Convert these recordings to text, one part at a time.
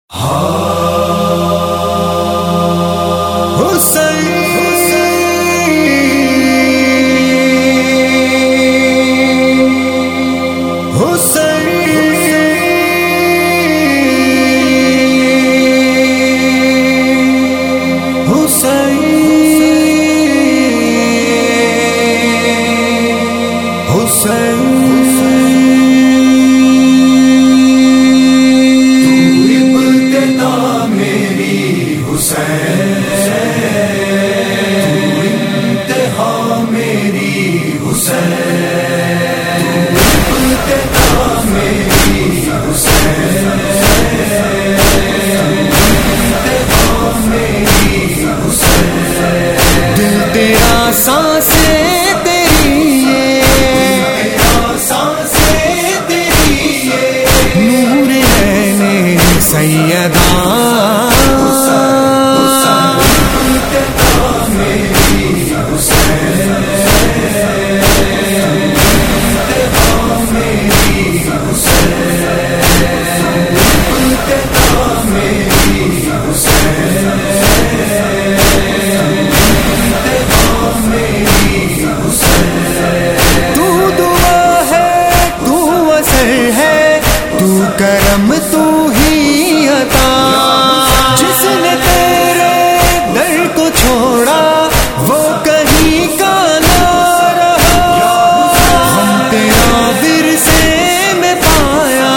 کرم تو ہی عطا، جس نے تیرے در کو چھوڑا وہ کہیں کا نہ رہا، ہم تیرا ورثے میں پایا،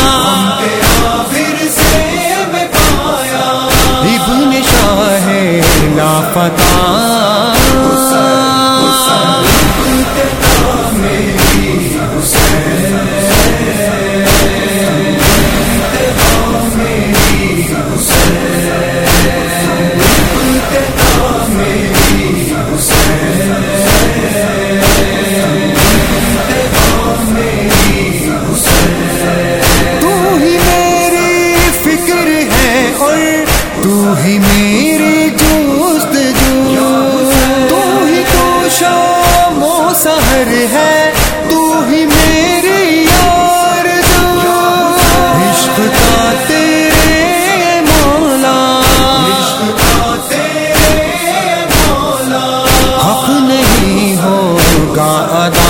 ابن شاہ لاپتہ ہی میری جستجو، تو ہی تو شام و سحر ہے، تو ہی میری آرزو، عشق کا تیرے مولا، حق نہیں ہوگا ادا،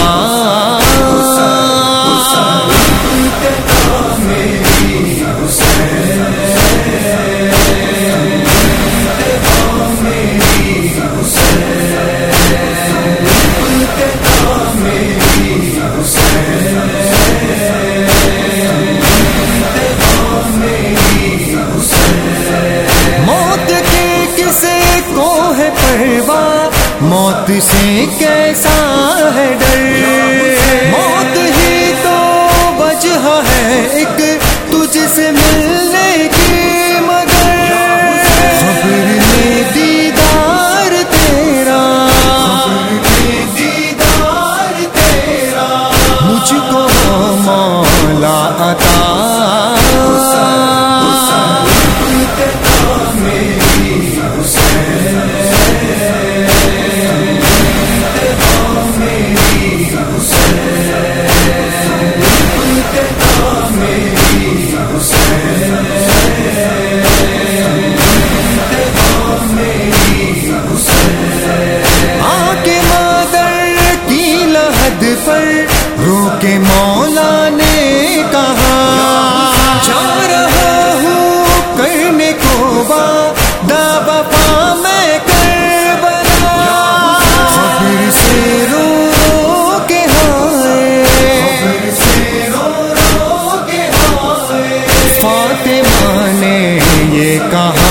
موت سے کیسا ہے ڈر، موت ہی تو وجہ ہے ایک تجھ سے ملنے کی، مگر خبر میں دیدار تیرا، مجھ کو مولا عطا، رو کے مولا نے کہا، جا رہا ہوں کرنے کو وعدہ وفا میں کربلا، خبر سے رو رو کے ہائے، فاطمہ نے یہ کہا،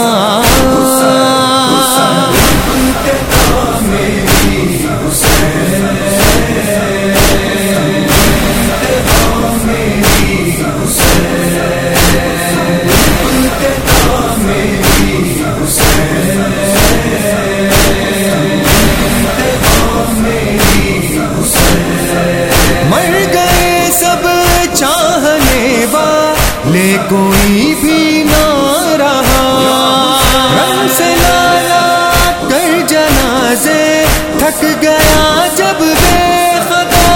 لے کوئی بھی نہ رہا، رنگ سے لالا کر جنازے تھک گیا جب بے خطا،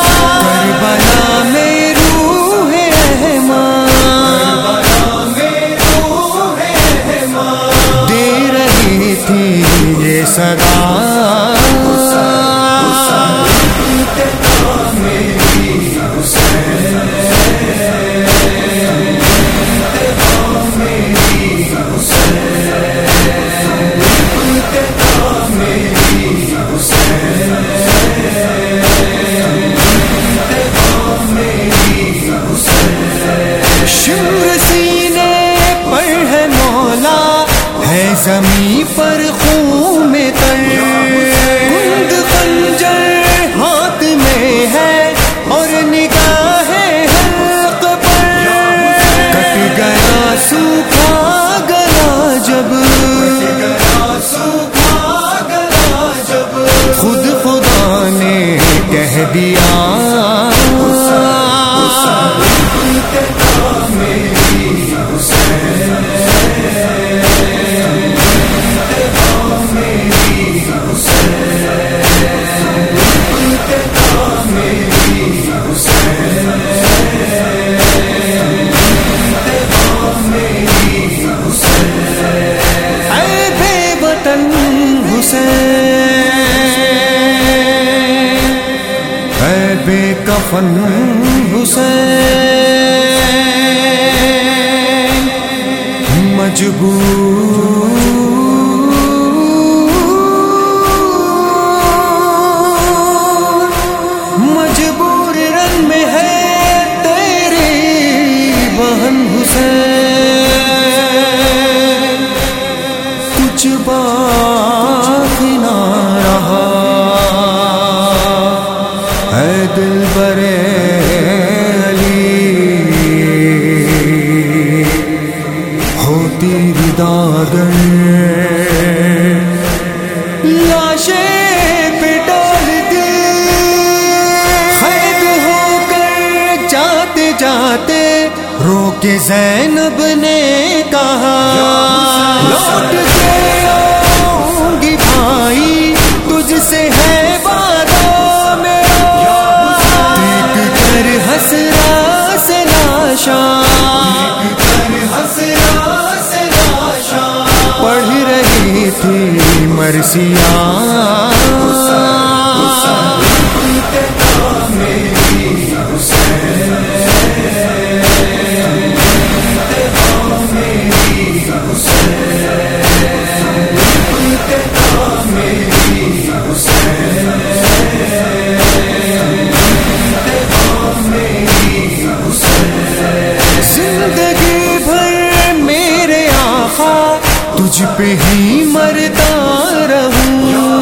کربلا میں روح رحمان، شمر سینے پر ہے مولا، ہے زمین پر خون میں تر، کند خنجر ہاتھ میں ہے اور نگاہ حلق پر، کٹ گیا سوکھا گلا جب، خود خدا نے کہہ دیا بے کفن حسین، مجبور رن میں ہے تیری بہن حسین، کچھ باقی نہ رہا اے دل برے علی، ہوتی رداگر لاشیں پہ ڈال دی، قید ہو کر جاتے جاتے رو کے زینب نے کہا لوٹ کے آؤں گی بھائی، تجھ سے ہے پڑھ رہی تھی مرثیہ، تجھ پہ ہی مرتا رہوں،